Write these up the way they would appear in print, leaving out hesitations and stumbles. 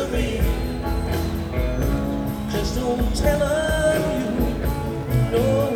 sugary. Just don't tell her you know.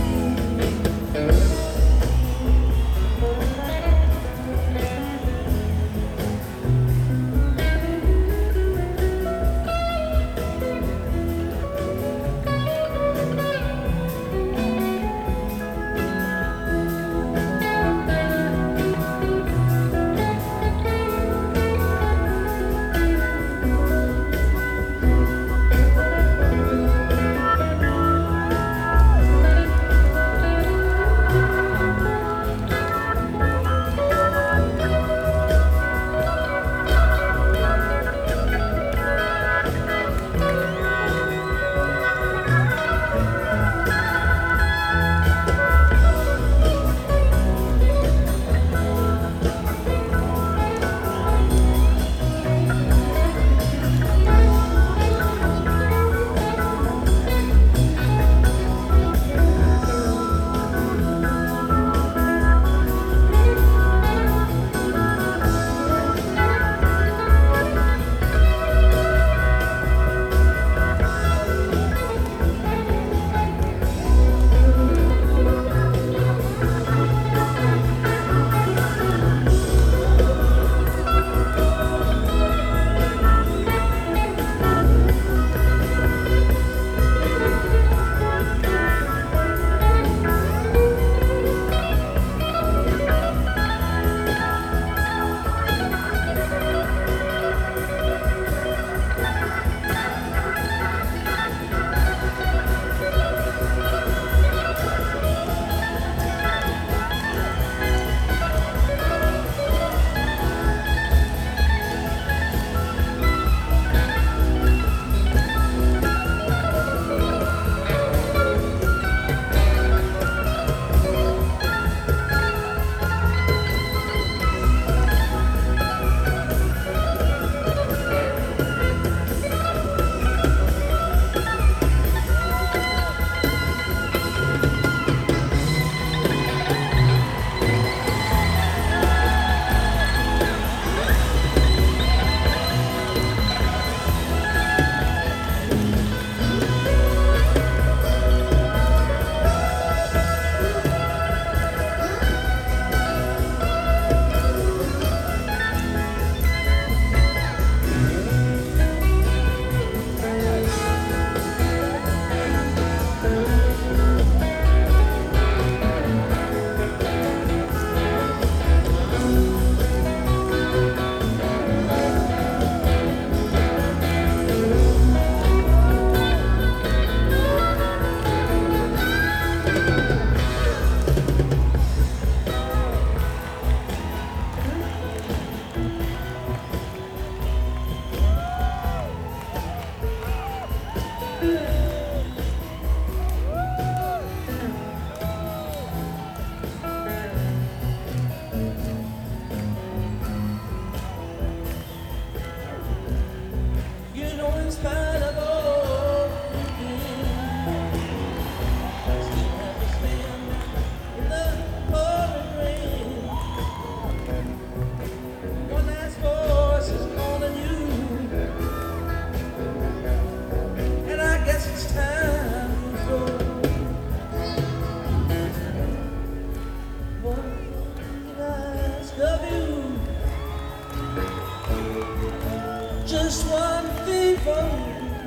Just one thing from you.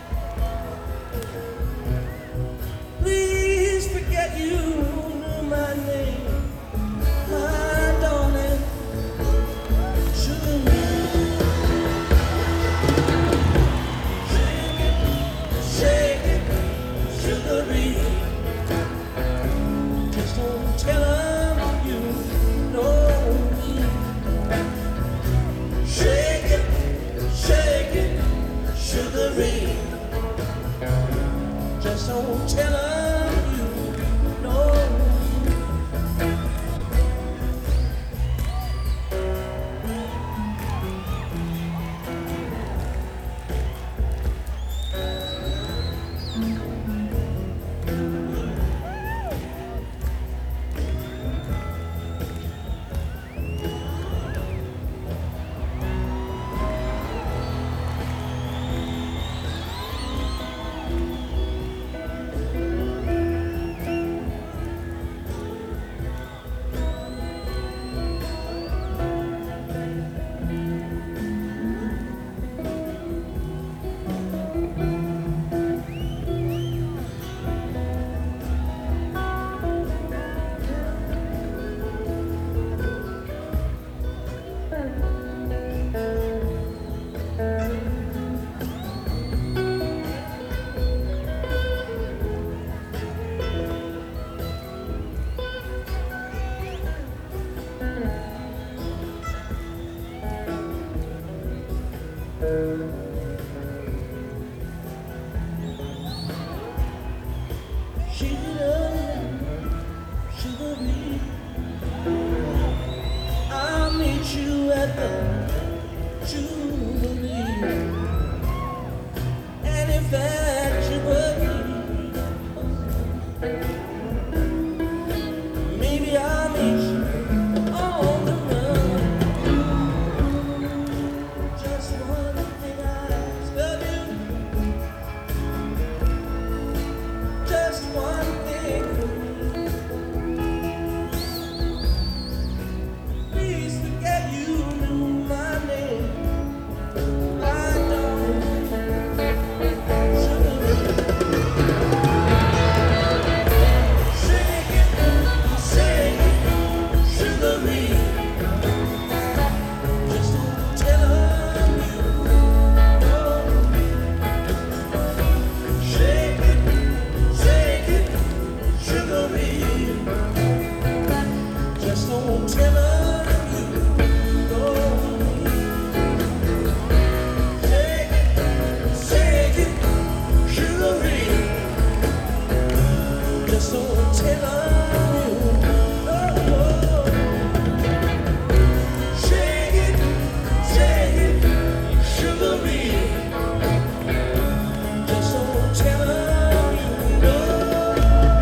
Please forget you knew my name, my darling. Sugar, shake it, sugary. Just don't tell them you know me. Shake it, sugary. Just don't tell them you know me. Sugar me. I'll meet you at the Jubilee. And if that's your buddy, maybe I'll meet you on the run. Just one thing I ask of you, just one thing from me. Please forget you knew my name. I don't sugar me. Sing it, sugar me. Just don't tell her you know me. Shake it, sugar me. Just don't tell her you know me. Shake it, sugar me. Just don't tell her you know. Shake it, sugar me. Just don't tell her you know.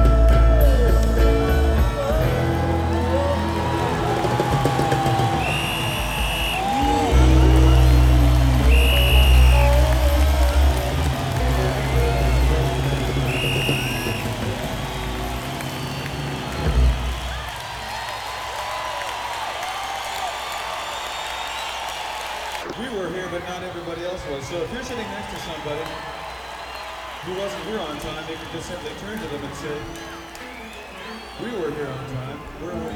We were here, but not everybody else was. So if you're sitting next to somebody who wasn't here on time, you can just simply turn to them and say, "We were here on time. We're